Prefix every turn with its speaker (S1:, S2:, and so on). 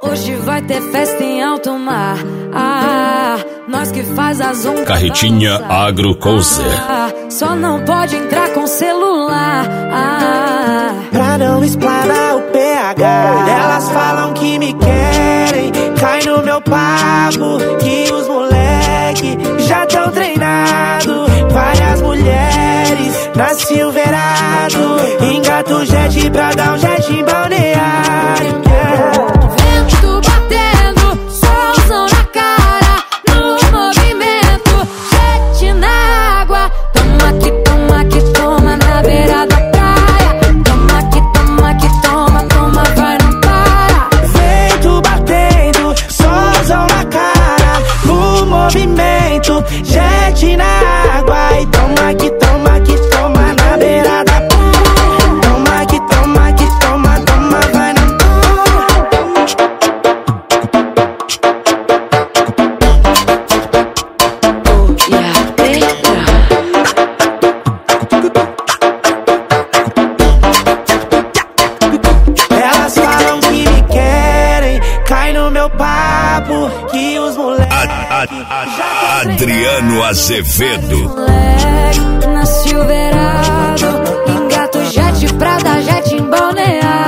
S1: Hoje vai ter festa em alto mar. Nós que faz as ondas.
S2: Carretinha Agro com Zé.
S1: Só não pode entrar com celular.
S3: Pra não explanar o PH. Elas falam que me querem, cai no meu papo, que os moleque já tão treinado. Várias mulheres na Silverado, engata o jet pra dar um jet em balneário.
S1: Vento batendo, solzão na cara, no movimento, jet na água. Toma que toma na beira da praia. Toma que toma, vai não para.
S3: Vento batendo, solzão na cara, no movimento, jet na água. E toma que toma na beira da praia. Toma que toma, vai não Elas falam que me querem, cai no meu papo, que os moleques
S2: Adriano Azevedo.
S1: Moleque na Silverado, engata o jet pra dar jet em balneário.